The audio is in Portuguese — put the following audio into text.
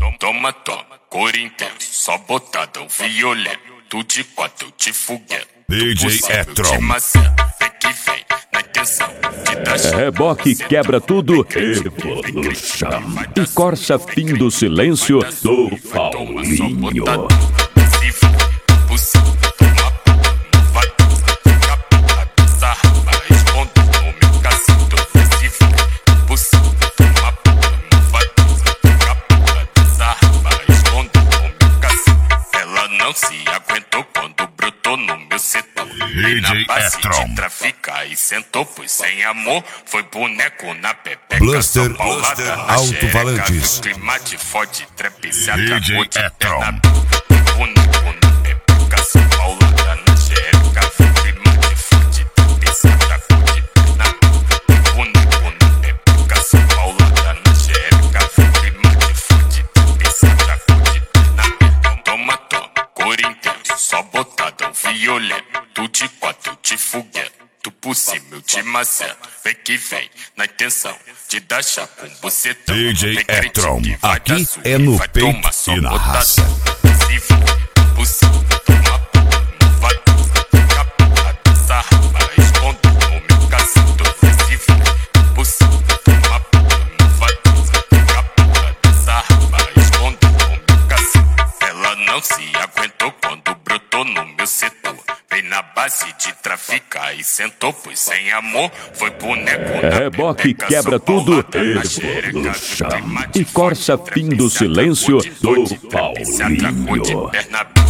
Toma, Corinthians, só botadão violento, de 4 eu te fogueto. DJ Etron. Vem que vem, na intenção de dar Reboque quebra tudo, Evolution. E Corsa fim do silêncio do Paulinho. Não se aguentou quando brotou no meu setor. E na base de traficar e sentou, pois sem amor foi boneco na pepeca. Bluster, Alto Valentis. Clima de fode, trap, se DJ atracou de Etron. perna. Boneco na pepeca, São Paulo na xereca. Clima de fode, trap, se atracou de perna. Boneco na pepeca, São Paulo na xereca. Clima de fode, trap, se atracou de perna. Toma, Corinthians, só botadão violento, de 4 eu te fogueto, por cima eu te maceto. Vem que vem, na intenção de dar chá com bucetão. DJ Etron, aqui é no peito e na raça. Se for por cima, toma porra, não vai ficar porra dessa rapa. Respondo no meu cacito. Se for por cima, toma porra, não vai ficar porra dessa rapa. Respondo no meu cacito. Ela não se aguentou quando brotou no meu setor. Vem na base de traficar e sentou, pois sem amor foi boneco na Reboque pepeca, quebra São Paulo tudo, na xereca. Evolution. E Corsa fim do silêncio do Paulinho.